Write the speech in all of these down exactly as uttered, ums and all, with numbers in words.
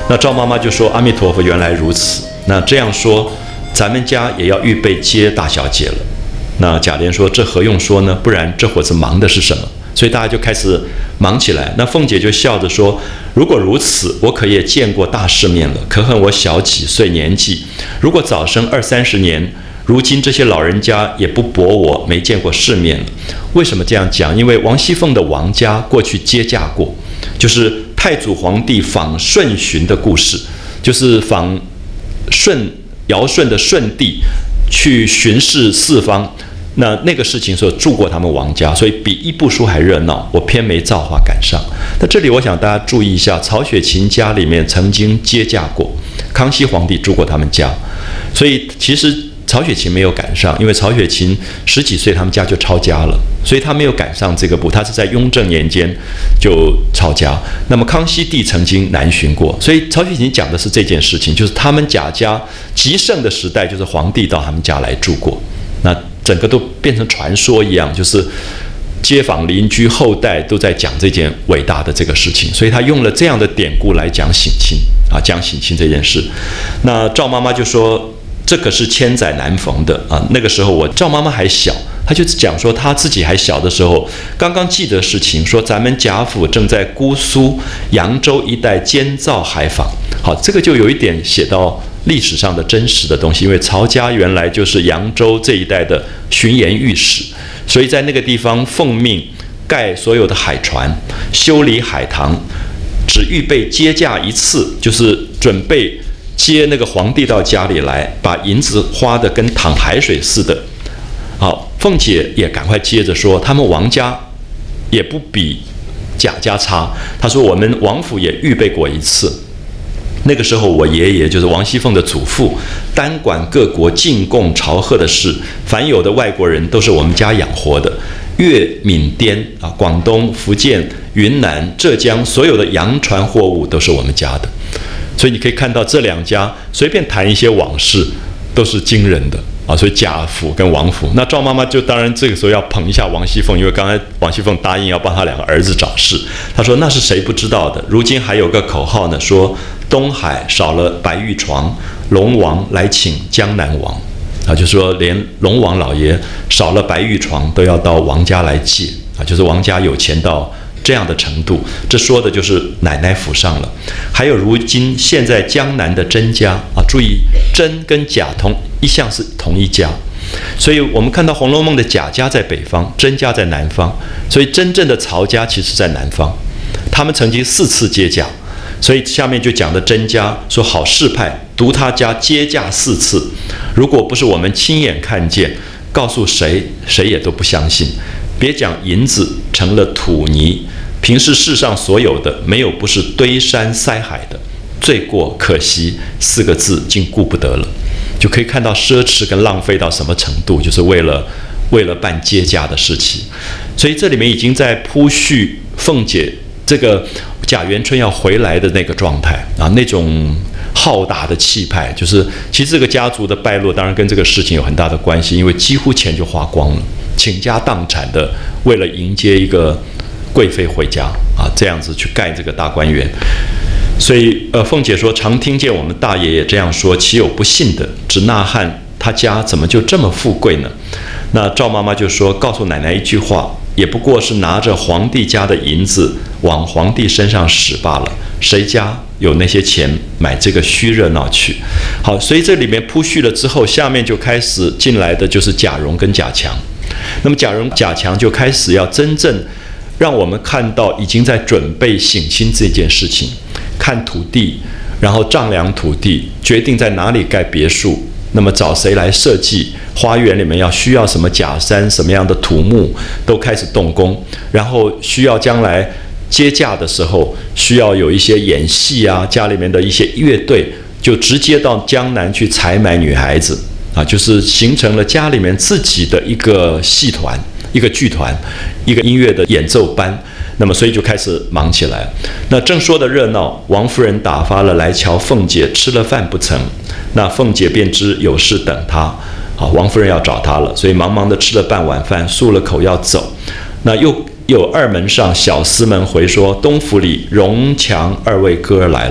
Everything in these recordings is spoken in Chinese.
那赵妈妈就说：“阿弥陀佛，原来如此。那这样说，咱们家也要预备接大小姐了。”那贾琏说：“这何用说呢？不然这伙子忙的是什么？”所以大家就开始忙起来。那凤姐就笑着说：“如果如此，我可也见过大世面了。可恨我小几岁年纪，如果早生二三十年，如今这些老人家也不驳我没见过世面了。”为什么这样讲？因为王熙凤的王家过去接驾过，就是太祖皇帝访顺巡的故事，就是访顺尧舜的舜帝去巡视四方。那那个事情所住过他们王家，所以比一部书还热闹，我偏没造化赶上。那这里我想大家注意一下，曹雪芹家里面曾经接驾过，康熙皇帝住过他们家，所以其实曹雪芹没有赶上，因为曹雪芹十几岁他们家就抄家了，所以他没有赶上这个步，他是在雍正年间就抄家。那么康熙帝曾经南巡过，所以曹雪芹讲的是这件事情，就是他们贾家极盛的时代，就是皇帝到他们家来住过。那整个都变成传说一样，就是街坊邻居后代都在讲这件伟大的这个事情，所以他用了这样的典故来讲省亲啊，讲省亲这件事。那赵妈妈就说：“这可是千载难逢的啊！”那个时候我赵妈妈还小，她就讲说她自己还小的时候，刚刚记得事情，说咱们贾府正在姑苏、扬州一带监造海坊。好，这个就有一点写到历史上的真实的东西，因为曹家原来就是扬州这一带的巡盐御史，所以在那个地方奉命盖所有的海船，修理海棠，只预备接驾一次，就是准备接那个皇帝到家里来，把银子花得跟淌海水似的。好，凤姐也赶快接着说，他们王家也不比贾家差。她说我们王府也预备过一次。那个时候，我爷爷就是王熙凤的祖父，单管各国进贡朝贺的事，凡有的外国人都是我们家养活的。粤、闽、滇啊，广东、福建、云南、浙江，所有的洋船货物都是我们家的。所以你可以看到这两家随便谈一些往事，都是惊人的啊。所以贾府跟王府，那赵妈妈就当然这个时候要捧一下王熙凤，因为刚才王熙凤答应要帮她两个儿子找事，她说那是谁不知道的？如今还有个口号呢，说东海少了白玉床，龙王来请江南王啊，就说连龙王老爷少了白玉床都要到王家来借啊，就是王家有钱到这样的程度，这说的就是奶奶府上了。还有如今现在江南的甄家啊，注意甄跟贾同一向是同一家，所以我们看到《红楼梦》的贾家在北方，甄家在南方，所以真正的曹家其实在南方，他们曾经四次接驾。所以下面就讲的甄家说好事派，独他家接驾四次，如果不是我们亲眼看见，告诉谁谁也都不相信。别讲银子成了土泥，平时世上所有的没有不是堆山塞海的，罪过可惜四个字竟顾不得了，就可以看到奢侈跟浪费到什么程度，就是为了为了办接驾的事情。所以这里面已经在铺叙凤姐这个贾元春要回来的那个状态啊，那种浩大的气派，就是其实这个家族的败落当然跟这个事情有很大的关系，因为几乎钱就花光了，倾家荡产的为了迎接一个贵妃回家啊，这样子去盖这个大观园。所以呃，凤姐说常听见我们大爷爷这样说，岂有不信的？只呐喊他家怎么就这么富贵呢？那赵妈妈就说告诉奶奶一句话，也不过是拿着皇帝家的银子往皇帝身上使罢了，谁家有那些钱买这个虚热闹去？好，所以这里面铺叙了之后，下面就开始进来的就是贾蓉跟贾强。那么贾蓉、贾强就开始要真正让我们看到已经在准备省亲这件事情，看土地，然后丈量土地，决定在哪里盖别墅。那么找谁来设计花园里面要需要什么假山，什么样的土木，都开始动工。然后需要将来接驾的时候，需要有一些演戏啊，家里面的一些乐队，就直接到江南去采买女孩子啊，就是形成了家里面自己的一个戏团、一个剧团、一个音乐的演奏班。那么所以就开始忙起来。那正说的热闹，王夫人打发了来瞧凤姐，吃了饭不成，那凤姐便知有事等她。好，王夫人要找她了，所以忙忙的吃了半碗饭，漱了口要走。那又有二门上小厮们回说，东府里荣强二位哥儿来了。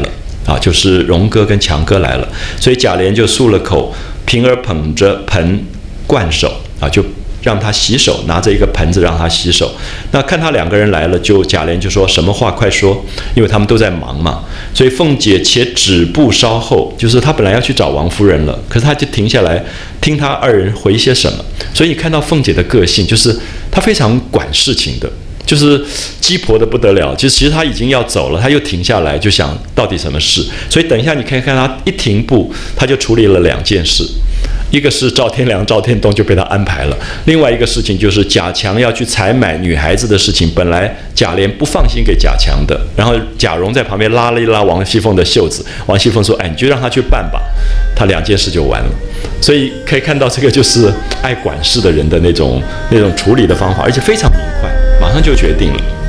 啊，就是荣哥跟强哥来了，所以贾琏就漱了口，平儿捧着盆灌手啊，就让他洗手，拿着一个盆子让他洗手。那看他两个人来了，就贾琏就说什么话快说，因为他们都在忙嘛。所以凤姐且止步稍后，就是他本来要去找王夫人了，可是他就停下来听他二人回些什么。所以你看到凤姐的个性，就是她非常管事情的。就是鸡婆的不得了，就其实他已经要走了，他又停下来，就想到底什么事。所以等一下你可以看他一停步，他就处理了两件事，一个是赵天良、赵天东就被他安排了，另外一个事情就是贾强要去采买女孩子的事情，本来贾琏不放心给贾强的，然后贾蓉在旁边拉了一拉王熙凤的袖子，王熙凤说：“哎，你就让他去办吧。”他两件事就完了。所以可以看到这个就是爱管事的人的那种那种处理的方法，而且非常明快，马上就决定了。